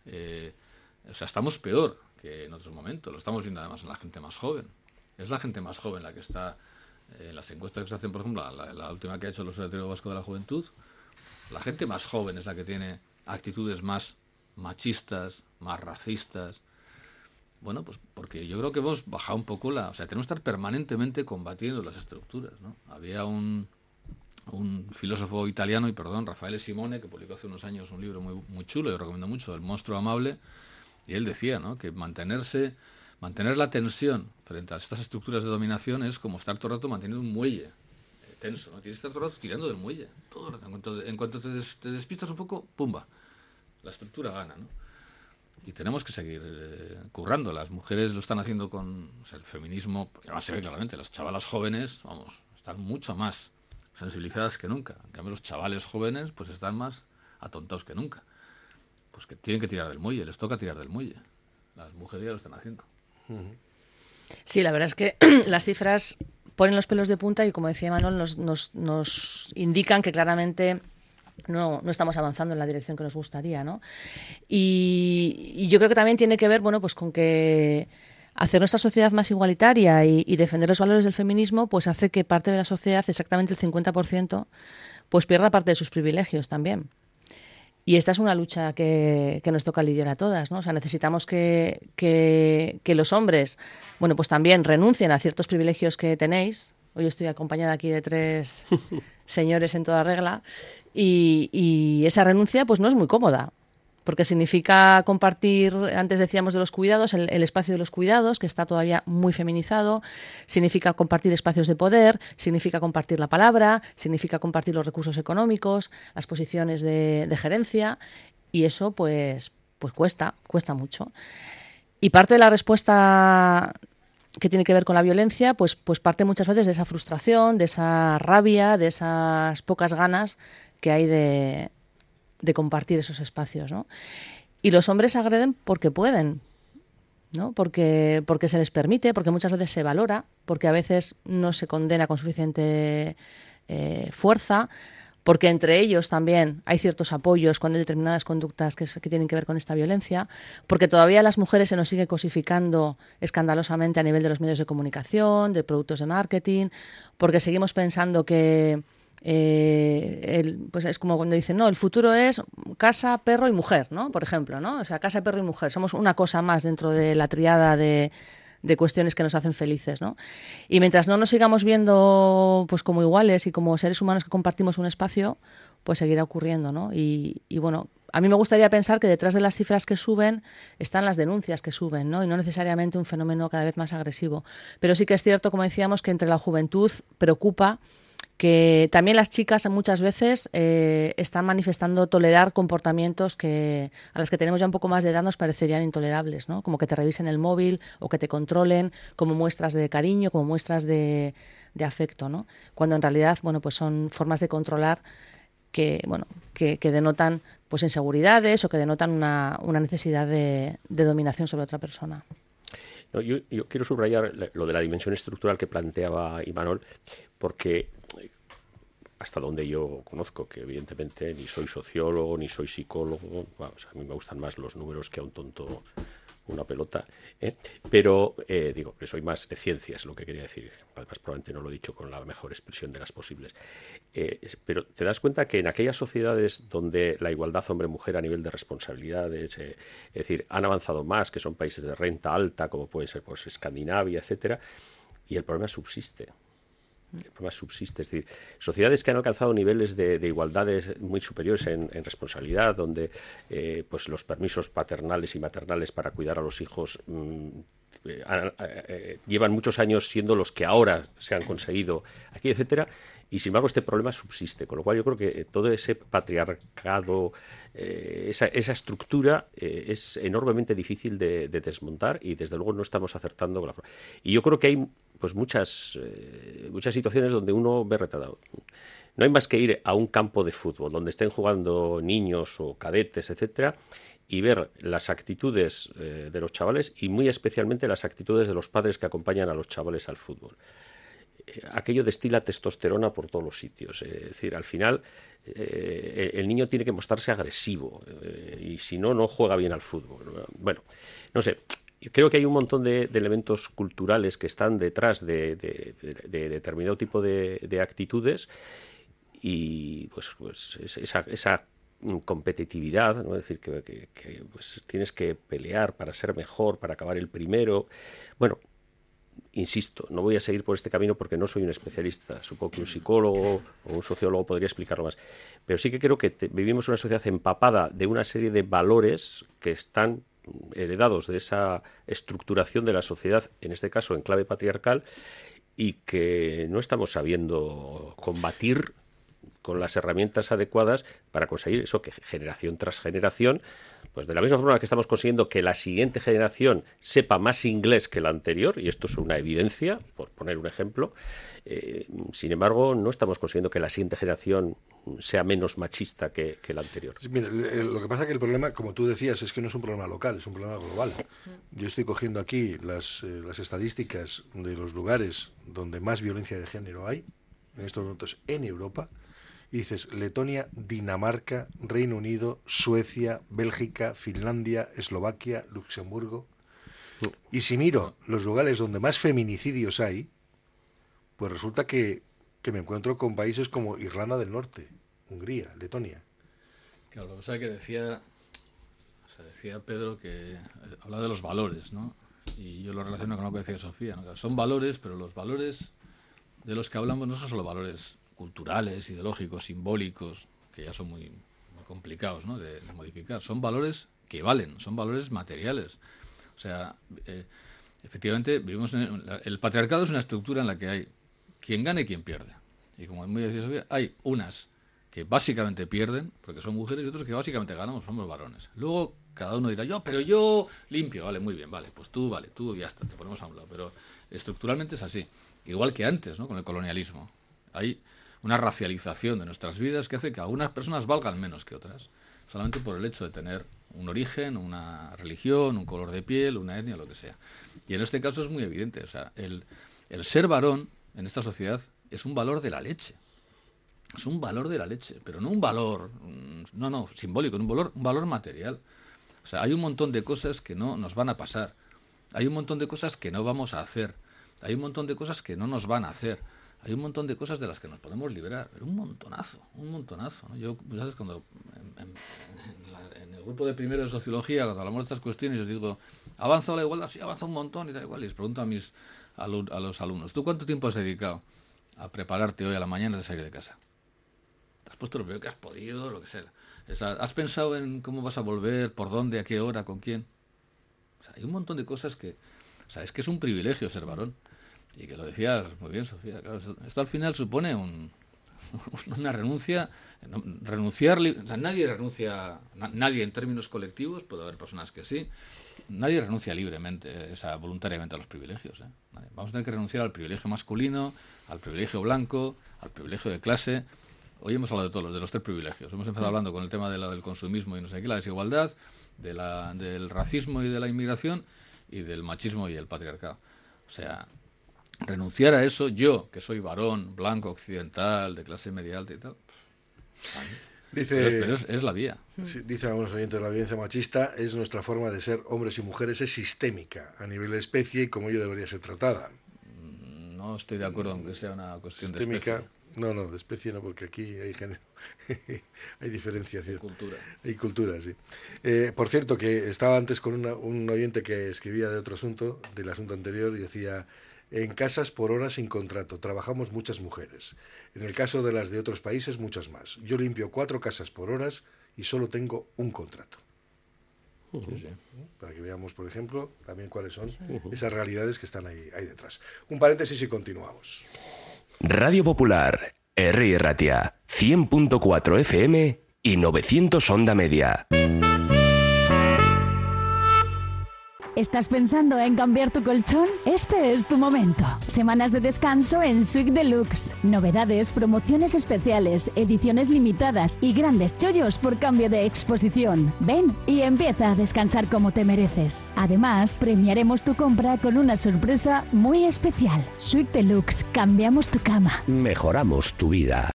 S5: o sea, estamos peor que en otros momentos. Lo estamos viendo además en la gente más joven. Es la gente más joven la que está en las encuestas que se hacen, por ejemplo, la última que ha hecho el Observatorio Vasco de la Juventud. La gente más joven es la que tiene actitudes más machistas, más racistas. Bueno, pues porque yo creo que hemos bajado un poco o sea, tenemos que estar permanentemente combatiendo las estructuras, ¿no? Había un filósofo italiano, y perdón, Raffaele Simone, que publicó hace unos años un libro muy, muy chulo, yo recomiendo mucho, El monstruo amable, y él decía, ¿no?, que mantener la tensión frente a estas estructuras de dominación es como estar todo el rato manteniendo un muelle tenso, ¿no? Tienes que estar todo el rato tirando del muelle, todo el rato. En cuanto te despistas un poco, ¡pumba!, la estructura gana, ¿no? Y tenemos que seguir currando. Las mujeres lo están haciendo con el feminismo, además se ve claramente, las chavalas jóvenes, vamos, están mucho más sensibilizadas que nunca. En cambio, los chavales jóvenes pues están más atontados que nunca. Pues que tienen que tirar del muelle, les toca tirar del muelle. Las mujeres ya lo están haciendo.
S3: Sí, la verdad es que las cifras ponen los pelos de punta y, como decía Manuel, nos indican que claramente no estamos avanzando en la dirección que nos gustaría, ¿no? Y yo creo que también tiene que ver, bueno, pues con que hacer nuestra sociedad más igualitaria y defender los valores del feminismo, pues hace que parte de la sociedad, exactamente el 50%, pues pierda parte de sus privilegios también. Y esta es una lucha que nos toca lidiar a todas, ¿no? O sea, necesitamos que los hombres, bueno, pues también renuncien a ciertos privilegios que tenéis. Hoy estoy acompañada aquí de 3 señores en toda regla y esa renuncia pues no es muy cómoda, porque significa compartir, antes decíamos de los cuidados, el espacio de los cuidados, que está todavía muy feminizado, significa compartir espacios de poder, significa compartir la palabra, significa compartir los recursos económicos, las posiciones de gerencia, y eso pues cuesta mucho. Y parte de la respuesta que tiene que ver con la violencia, pues parte muchas veces de esa frustración, de esa rabia, de esas pocas ganas que hay de compartir esos espacios, ¿no? Y los hombres agreden porque pueden, ¿no? Porque se les permite, porque muchas veces se valora, porque a veces no se condena con suficiente fuerza, porque entre ellos también hay ciertos apoyos cuando hay determinadas conductas que tienen que ver con esta violencia, porque todavía a las mujeres se nos sigue cosificando escandalosamente a nivel de los medios de comunicación, de productos de marketing, porque seguimos pensando que pues es como cuando dicen, no, el futuro es casa, perro y mujer, ¿no? Por ejemplo, ¿no? O sea, casa, perro y mujer. Somos una cosa más dentro de la triada de cuestiones que nos hacen felices, ¿no? Y mientras no nos sigamos viendo pues como iguales y como seres humanos que compartimos un espacio, pues seguirá ocurriendo, ¿no? Y bueno, a mí me gustaría pensar que detrás de las cifras que suben están las denuncias que suben, ¿no? Y no necesariamente un fenómeno cada vez más agresivo. Pero sí que es cierto, como decíamos, que entre la juventud preocupa que también las chicas muchas veces están manifestando tolerar comportamientos a los que tenemos ya un poco más de edad nos parecerían intolerables, ¿no? Como que te revisen el móvil o que te controlen como muestras de cariño, como muestras de afecto, ¿no? Cuando en realidad, bueno, pues son formas de controlar que denotan pues inseguridades o que denotan una necesidad de dominación sobre otra persona.
S4: No, yo quiero subrayar lo de la dimensión estructural que planteaba Imanol, porque hasta donde yo conozco, que evidentemente ni soy sociólogo, ni soy psicólogo, bueno, o sea, a mí me gustan más los números que a un tonto una pelota, pero digo que soy más de ciencias, lo que quería decir, además probablemente no lo he dicho con la mejor expresión de las posibles, pero te das cuenta que en aquellas sociedades donde la igualdad hombre-mujer a nivel de responsabilidades, es decir, han avanzado más, que son países de renta alta, como puede ser pues Escandinavia, etcétera, y el problema subsiste. El problema subsiste, es decir, sociedades que han alcanzado niveles de igualdades muy superiores en responsabilidad, donde pues los permisos paternales y maternales para cuidar a los hijos llevan muchos años siendo los que ahora se han conseguido aquí, etcétera, y sin embargo este problema subsiste, con lo cual yo creo que todo ese patriarcado, esa estructura es enormemente difícil de desmontar y desde luego no estamos acertando con la forma. Y yo creo que hay pues muchas situaciones donde uno ve retratado. No hay más que ir a un campo de fútbol donde estén jugando niños o cadetes, etcétera, y ver las actitudes de los chavales y muy especialmente las actitudes de los padres que acompañan a los chavales al fútbol. Aquello destila testosterona por todos los sitios. Es decir, al final el niño tiene que mostrarse agresivo y si no, no juega bien al fútbol. Bueno, no sé. Creo que hay un montón de elementos culturales que están detrás de determinado tipo de actitudes y pues esa competitividad, ¿no? Es decir, que pues, tienes que pelear para ser mejor, para acabar el primero. Bueno, insisto, no voy a seguir por este camino porque no soy un especialista. Supongo que un psicólogo o un sociólogo podría explicarlo más. Pero sí que creo que vivimos una sociedad empapada de una serie de valores que están heredados de esa estructuración de la sociedad, en este caso en clave patriarcal, y que no estamos sabiendo combatir con las herramientas adecuadas para conseguir eso, que generación tras generación, pues de la misma forma que estamos consiguiendo que la siguiente generación sepa más inglés que la anterior, y esto es una evidencia, por poner un ejemplo, sin embargo no estamos consiguiendo que la siguiente generación sea menos machista que la anterior.
S2: Mira, lo que pasa es que el problema, como tú decías, es que no es un problema local, es un problema global. Yo estoy cogiendo aquí las estadísticas de los lugares donde más violencia de género hay, en estos momentos en Europa, y dices Letonia, Dinamarca, Reino Unido, Suecia, Bélgica, Finlandia, Eslovaquia, Luxemburgo. Y si miro los lugares donde más feminicidios hay, pues resulta que me encuentro con países como Irlanda del Norte, Hungría, Letonia.
S5: Claro, lo que pasa es que decía Pedro que hablaba de los valores, ¿no? Y yo lo relaciono con lo que decía Sofía, ¿no? Claro, son valores, pero los valores de los que hablamos no son solo valores culturales, ideológicos, simbólicos, que ya son muy complicados, ¿no? de modificar. Son valores que valen, son valores materiales. O sea, efectivamente, vivimos el patriarcado es una estructura en la que hay quien gana y quien pierde. Y como muy decía Sofía, hay unas que básicamente pierden, porque son mujeres, y otros que básicamente ganamos, somos varones. Luego cada uno dirá, pero yo limpio, vale, muy bien, vale, pues tú ya está, te ponemos a un lado. Pero estructuralmente es así. Igual que antes, ¿no? Con el colonialismo. Hay una racialización de nuestras vidas que hace que algunas personas valgan menos que otras, solamente por el hecho de tener un origen, una religión, un color de piel, una etnia, lo que sea. Y en este caso es muy evidente. O sea, el ser varón en esta sociedad es un valor de la leche. Es un valor de la leche, pero no un valor, simbólico, un valor material. O sea, hay un montón de cosas que no nos van a pasar. Hay un montón de cosas que no vamos a hacer. Hay un montón de cosas que no nos van a hacer. hay un montón de cosas de las que nos podemos liberar, pero un montonazo, ¿no? Yo, ¿sabes? Cuando en el grupo de primero de sociología, cuando hablamos de estas cuestiones, yo digo, ¿ha avanzado la igualdad? Sí, avanza un montón y da igual. Y les pregunto a los alumnos, ¿tú cuánto tiempo has dedicado a prepararte hoy a la mañana de salir de casa? ¿Te has puesto lo primero que has podido, lo que sea? ¿Has pensado en cómo vas a volver, por dónde, a qué hora, con quién? O sea, hay un montón de cosas que... O sea, es que es un privilegio ser varón. Y que lo decías muy bien, Sofía. Claro, esto al final supone una renuncia. Renunciar... O sea, nadie renuncia... Nadie en términos colectivos, puede haber personas que sí, nadie renuncia libremente, voluntariamente a los privilegios. Vamos a tener que renunciar al privilegio masculino, al privilegio blanco, al privilegio de clase. Hoy hemos hablado de los tres privilegios. Hemos empezado hablando con el tema del consumismo y no sé qué, la desigualdad, del racismo y de la inmigración, y del machismo y el patriarcado. O sea, renunciar a eso, yo, que soy varón, blanco, occidental, de clase media alta y tal, pero es la vía.
S2: Sí, dicen algunos oyentes, la violencia machista es nuestra forma de ser hombres y mujeres, es sistémica a nivel de especie y como ello debería ser tratada.
S5: No estoy de acuerdo en que sea una cuestión
S2: sistémica,
S5: de especie.
S2: No, de especie no, porque aquí hay género, hay diferenciación.
S5: Cultura.
S2: Hay cultura, sí. Por cierto, que estaba antes con un oyente que escribía de otro asunto, del asunto anterior, y decía, en casas por horas sin contrato, trabajamos muchas mujeres. En el caso de las de otros países, muchas más. Yo limpio 4 casas por horas y solo tengo un contrato.
S5: Sí.
S2: Para que veamos, por ejemplo, también cuáles son esas realidades que están ahí detrás. Un paréntesis y continuamos.
S11: Radio Popular, Herri Ratia, 100.4 FM y 900 onda media.
S7: ¿Estás pensando en cambiar tu colchón? Este es tu momento. Semanas de descanso en Suite Deluxe. Novedades, promociones especiales, ediciones limitadas y grandes chollos por cambio de exposición. Ven y empieza a descansar como te mereces. Además, premiaremos tu compra con una sorpresa muy especial. Suite Deluxe, cambiamos tu cama.
S11: Mejoramos tu vida.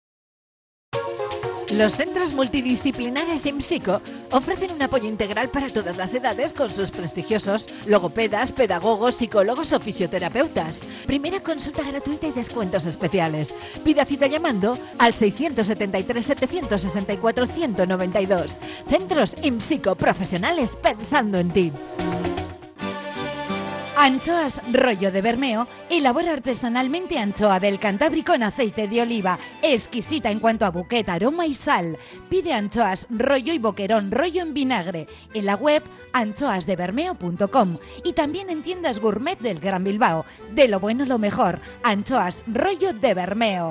S8: Los centros multidisciplinares IMSICO ofrecen un apoyo integral para todas las edades con sus prestigiosos logopedas, pedagogos, psicólogos o fisioterapeutas. Primera consulta gratuita y descuentos especiales. Pida cita llamando al 673-764-192. Centros IMSICO, profesionales pensando en ti. Anchoas Rollo de Bermeo elabora artesanalmente anchoa del Cantábrico en aceite de oliva, exquisita en cuanto a buquet, aroma y sal. Pide anchoas rollo y boquerón rollo en vinagre en la web anchoasdebermeo.com y también en tiendas gourmet del Gran Bilbao. De lo bueno lo mejor, Anchoas Rollo de Bermeo.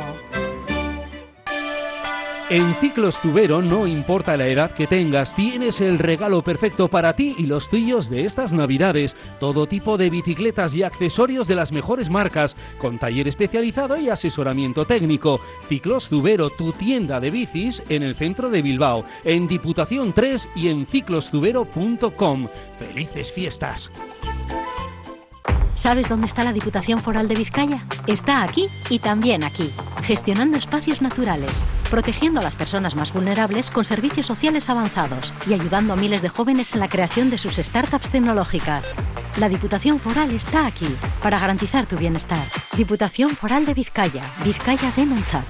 S9: En Ciclos Tubero, no importa la edad que tengas, tienes el regalo perfecto para ti y los tuyos de estas Navidades. Todo tipo de bicicletas y accesorios de las mejores marcas, con taller especializado y asesoramiento técnico. Ciclos Tubero, tu tienda de bicis en el centro de Bilbao, en Diputación 3 y en ciclostubero.com. ¡Felices fiestas!
S12: ¿Sabes dónde está la Diputación Foral de Vizcaya? Está aquí y también aquí, gestionando espacios naturales, protegiendo a las personas más vulnerables con servicios sociales avanzados y ayudando a miles de jóvenes en la creación de sus startups tecnológicas. La Diputación Foral está aquí para garantizar tu bienestar. Diputación Foral de Vizcaya, Vizcaya de Montsat.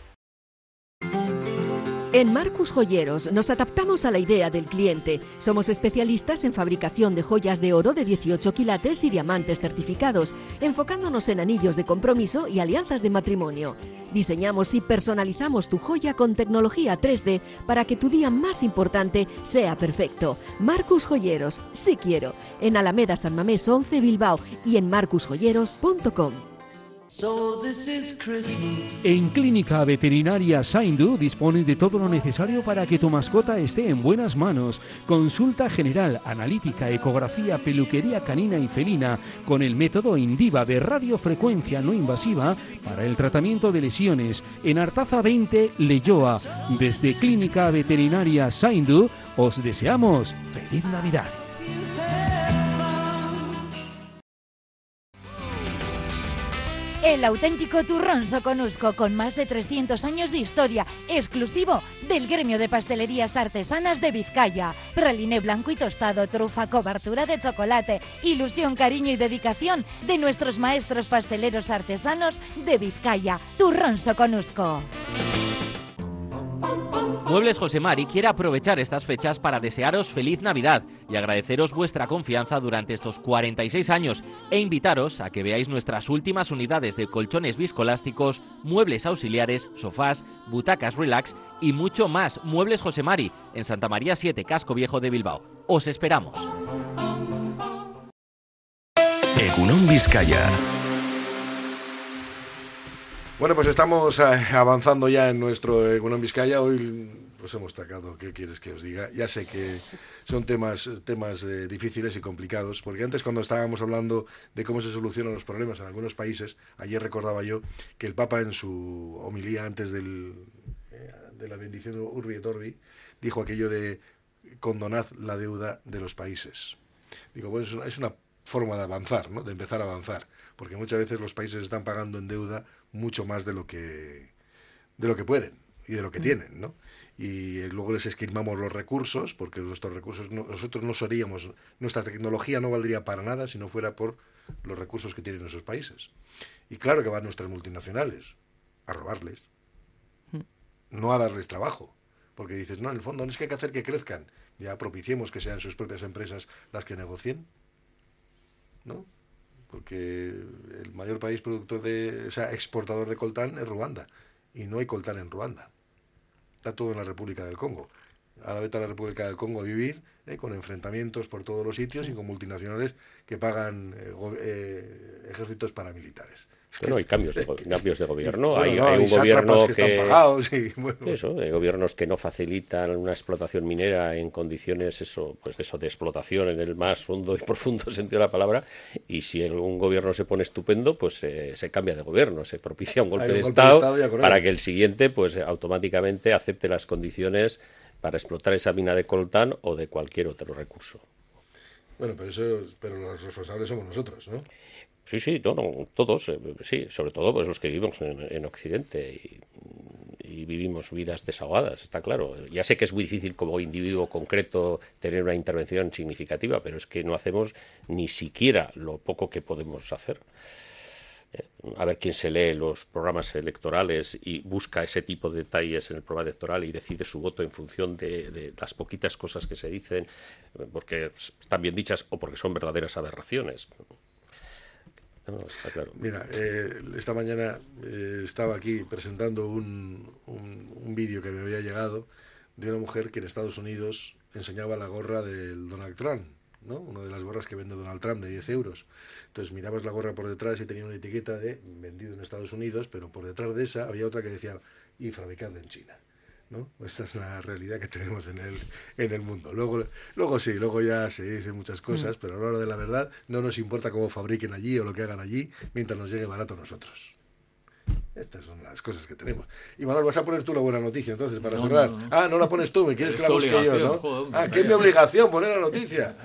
S13: En Marcus Joyeros nos adaptamos a la idea del cliente. Somos especialistas en fabricación de joyas de oro de 18 quilates y diamantes certificados, enfocándonos en anillos de compromiso y alianzas de matrimonio. Diseñamos y personalizamos tu joya con tecnología 3D para que tu día más importante sea perfecto. Marcus Joyeros, sí quiero, en Alameda San Mamés 11 Bilbao y en marcusjoyeros.com.
S9: En Clínica Veterinaria Saindu dispone de todo lo necesario para que tu mascota esté en buenas manos. Consulta general, analítica, ecografía, peluquería canina y felina, con el método Indiva de radiofrecuencia no invasiva para el tratamiento de lesiones. En Artaza 20, Leyoa. Desde Clínica Veterinaria Saindu, os deseamos feliz Navidad.
S8: El auténtico turrón Soconusco, con más de 300 años de historia, exclusivo del gremio de pastelerías artesanas de Vizcaya. Praliné blanco y tostado, trufa, cobertura de chocolate, ilusión, cariño y dedicación de nuestros maestros pasteleros artesanos de Vizcaya. Turrón Soconusco.
S14: Muebles José Mari quiere aprovechar estas fechas para desearos feliz Navidad y agradeceros vuestra confianza durante estos 46 años e invitaros a que veáis nuestras últimas unidades de colchones viscolásticos, muebles auxiliares, sofás, butacas relax y mucho más. Muebles José Mari, en Santa María 7, Casco Viejo de Bilbao. Os esperamos.
S11: Egunon Vizcaya.
S2: Bueno, pues estamos avanzando ya en nuestro Egunon Vizcaya. Hoy pues hemos tocado, ¿qué quieres que os diga? Ya sé que son temas difíciles y complicados, porque antes cuando estábamos hablando de cómo se solucionan los problemas en algunos países, ayer recordaba yo que el Papa en su homilía antes de la bendición de Urbi et Orbi dijo aquello de condonad la deuda de los países. Digo, bueno, es una forma de avanzar, ¿no? De empezar a avanzar, porque muchas veces los países están pagando en deuda mucho más de lo que pueden y de lo que tienen, ¿no? Y luego les esquilmamos los recursos, porque nuestros recursos, nosotros no seríamos, nuestra tecnología no valdría para nada si no fuera por los recursos que tienen esos países. Y claro que van nuestras multinacionales a robarles, no a darles trabajo, porque dices, no, en el fondo no es que hay que hacer que crezcan, ya propiciemos que sean sus propias empresas las que negocien, ¿no? Porque el mayor país exportador de coltán es Ruanda, y no hay coltán en Ruanda. Está todo en la República del Congo. Ahora vete a la República del Congo a vivir con enfrentamientos por todos los sitios y con multinacionales que pagan ejércitos paramilitares.
S4: Bueno, hay cambios de gobierno.
S2: Bueno,
S4: hay un gobierno
S2: que están pagados y, bueno.
S4: Eso, hay gobiernos que no facilitan una explotación minera en condiciones de explotación en el más hondo y profundo sentido de la palabra. Y si un gobierno se pone estupendo, pues se cambia de gobierno, se propicia un golpe de Estado para que el siguiente, pues automáticamente acepte las condiciones para explotar esa mina de coltán o de cualquier otro recurso.
S2: Bueno, pero los responsables somos nosotros, ¿no?
S4: Sí, todos, sí, sobre todo pues los que vivimos en Occidente y vivimos vidas desahogadas, está claro. Ya sé que es muy difícil como individuo concreto tener una intervención significativa, pero es que no hacemos ni siquiera lo poco que podemos hacer. A ver quién se lee los programas electorales y busca ese tipo de detalles en el programa electoral y decide su voto en función de las poquitas cosas que se dicen, porque están bien dichas o porque son verdaderas aberraciones. No, está claro.
S2: Mira, esta mañana estaba aquí presentando un vídeo que me había llegado de una mujer que en Estados Unidos enseñaba la gorra del Donald Trump, ¿no? Una de las gorras que vende Donald Trump de 10 euros. Entonces mirabas la gorra por detrás y tenía una etiqueta de vendido en Estados Unidos, pero por detrás de esa había otra que decía y fabricado en China, ¿no? Esta es la realidad que tenemos en el mundo. Luego ya se dicen muchas cosas, pero a la hora de la verdad no nos importa cómo fabriquen allí o lo que hagan allí, mientras nos llegue barato a nosotros. Estas son las cosas que tenemos. Y Manuel, vas a poner tú la buena noticia entonces para cerrar. No. Ah, no la pones tú, me quieres que la busque yo, ¿no? Joder, que es mi obligación poner la noticia.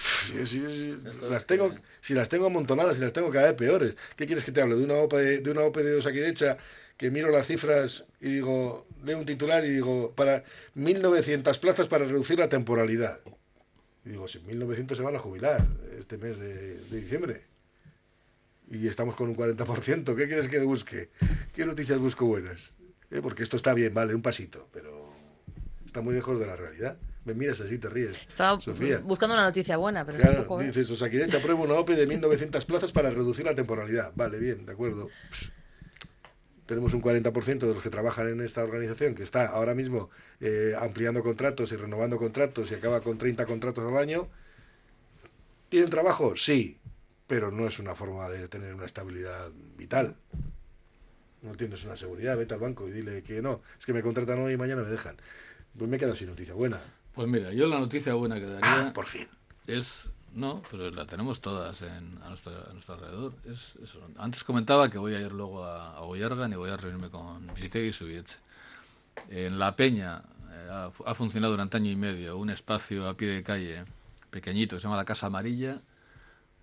S2: Si las tengo amontonadas, si las tengo cada vez peores. ¿Qué quieres que te hable? De una OPE de Osakidecha, que miro las cifras y digo, leo un titular y digo, para 1.900 plazas para reducir la temporalidad. Y digo, si 1.900 se van a jubilar este mes de diciembre. Y estamos con un 40%. ¿Qué quieres que busque? ¿Qué noticias busco buenas? Porque esto está bien, vale, un pasito, pero está muy lejos de la realidad. Me miras así, te ríes.
S3: Estaba
S2: Sofía,
S3: buscando una noticia buena, pero
S2: claro,
S3: tampoco.
S2: Dices, Osakidecha aprueba una OPE de 1.900 plazas para reducir la temporalidad. Vale, bien, de acuerdo. Tenemos un 40% de los que trabajan en esta organización que está ahora mismo ampliando contratos y renovando contratos y acaba con 30 contratos al año. ¿Tienen trabajo? Sí. Pero no es una forma de tener una estabilidad vital. No tienes una seguridad, vete al banco y dile que no, es que me contratan hoy y mañana me dejan. Pues me he quedado sin noticia buena.
S5: Pues mira, yo la noticia buena que daría...
S2: por fin.
S5: No, pero la tenemos todas a nuestro alrededor. Es eso. Antes comentaba que voy a ir luego a Goiergan y voy a reunirme con Visitegui y Subietxe. En La Peña ha funcionado durante año y medio un espacio a pie de calle pequeñito que se llama la Casa Amarilla,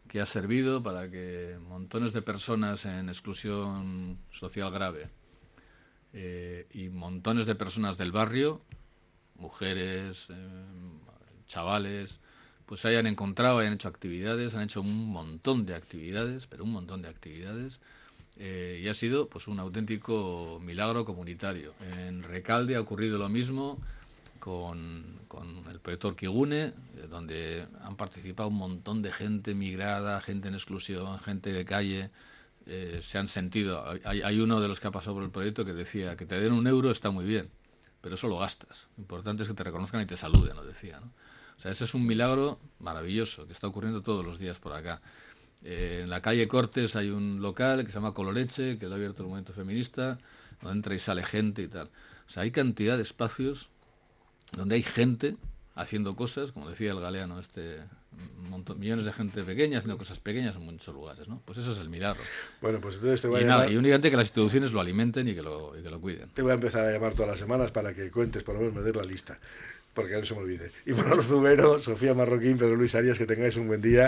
S5: que ha servido para que montones de personas en exclusión social grave y montones de personas del barrio, mujeres, chavales, pues se hayan encontrado, hayan hecho actividades, han hecho un montón de actividades, pero un montón de actividades, y ha sido pues un auténtico milagro comunitario. En Recalde ha ocurrido lo mismo con el proyecto Orquigune, donde han participado un montón de gente migrada, gente en exclusión, gente de calle. Se han sentido. Hay uno de los que ha pasado por el proyecto que decía que te den €1 está muy bien, pero eso lo gastas. Lo importante es que te reconozcan y te saluden, lo decía, ¿no? O sea, ese es un milagro maravilloso que está ocurriendo todos los días por acá. En la calle Cortes hay un local que se llama Coloreche, que lo ha abierto el movimiento feminista, donde entra y sale gente y tal. O sea, hay cantidad de espacios donde hay gente haciendo cosas, como decía el Galeano, millones de gente pequeña haciendo cosas pequeñas en muchos lugares, ¿no? Pues eso es el milagro.
S2: Bueno, pues entonces te voy
S5: Y
S2: a
S5: nada,
S2: llamar...
S5: y únicamente que las instituciones lo alimenten y que lo cuiden.
S2: Te voy a empezar a llamar todas las semanas para que cuentes, por lo menos me des la lista, porque no se me olvide. Y Manolo Zubero, Sofía Marroquín, Pedro Luis Arias, que tengáis un buen día.